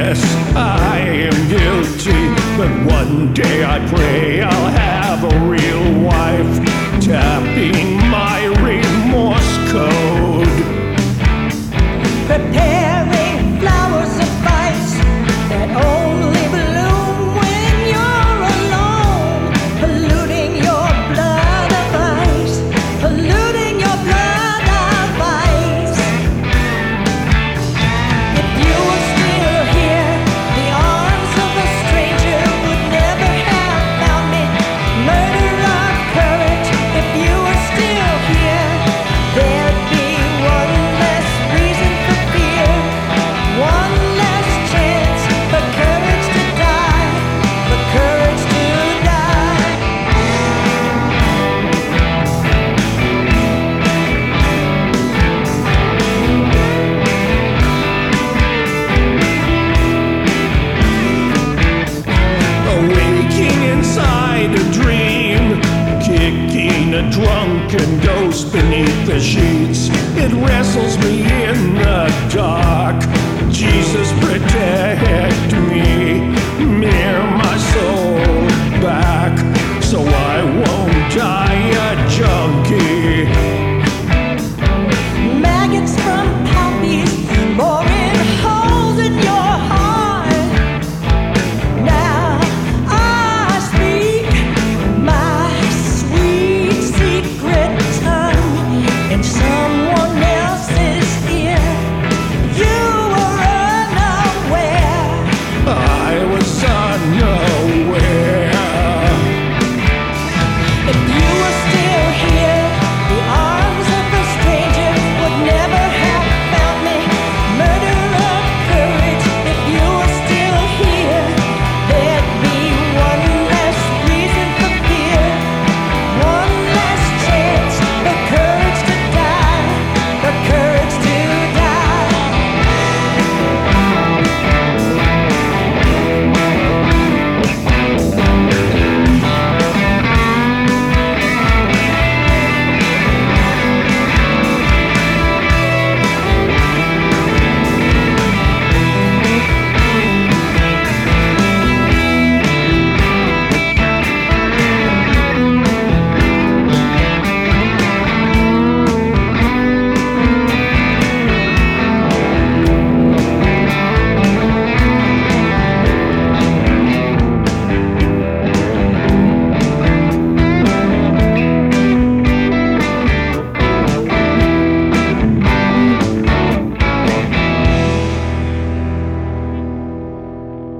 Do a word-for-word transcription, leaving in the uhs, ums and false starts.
yes, I am guilty, but one day I pray I'll have a real wife tapping my remorse code. Preparing flowers of vice that only bloom when you're alone, polluting your blood of ice, polluting your blood of ice. If you were still here, the arms of a stranger would never have found me. Murder of courage. If you were still here, there'd be one less reason for fear, one less chance for courage to die, for courage to die. Waking inside a dream, kicking a drunken ghost beneath the sheets. It wrestles me in the dark.